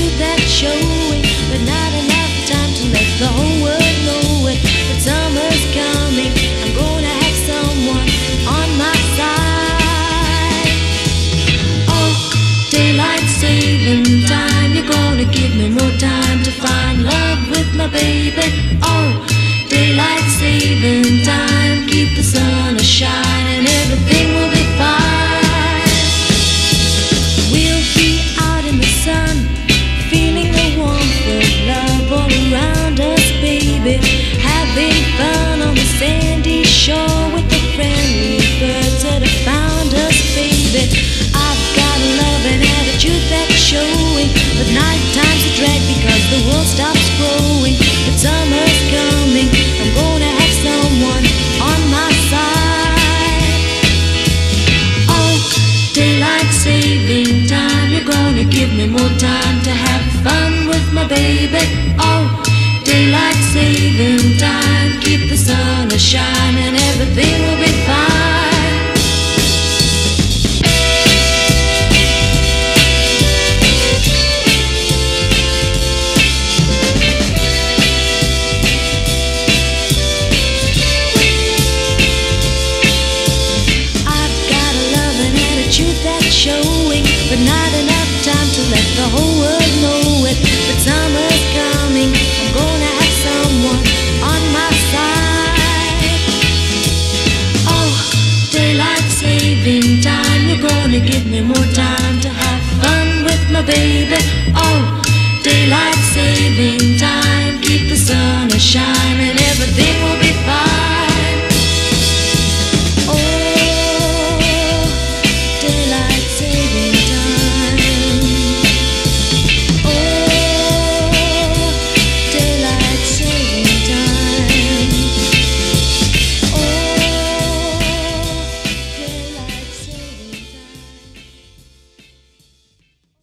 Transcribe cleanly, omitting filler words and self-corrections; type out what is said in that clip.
attitude that's showing, but not enough time to let the whole world know it. But summer's coming, I'm gonna have someone on my side. Oh, daylight saving time, you're gonna give me more time to find love with my baby. Oh, daylight saving time, keep the sun a-shining, everything will be fine. We'll be out in the sun, feeling the warmth of love all around us, baby. Having fun on the sandy shore with the friendly birds that have found us, baby. I've got a love and attitude that's showing, but nighttime's a drag because the world stops growing. But summer's coming, I'm gonna have someone on my side. Oh, daylight saving time, you're gonna give me more time to have fun with my baby. Oh, daylight saving time, keep the sun a-shining, everything will be fine. That's showing, but not enough time to let the whole world know it. But summer's coming, I'm gonna have someone on my side. Oh, daylight saving time, you're gonna give me more time to have fun with my baby. Oh, daylight saving time, keep the sun a-shining, everything